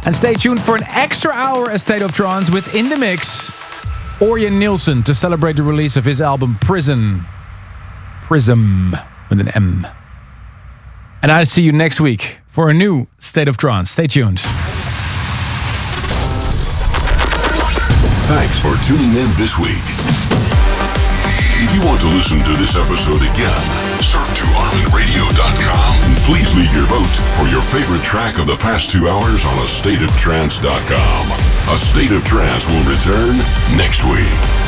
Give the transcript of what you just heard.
And stay tuned for an extra hour at State of Trance with in the mix Orjan Nilsen to celebrate the release of his album Prism with an M. And I'll see you next week for a new State of Trance. Stay tuned. Thanks for tuning in this week. If you want to listen to this episode again, surf to ArminRadio.com and please leave your vote for your favorite track of the past 2 hours on AstateOfTrance.com. A State of Trance will return next week.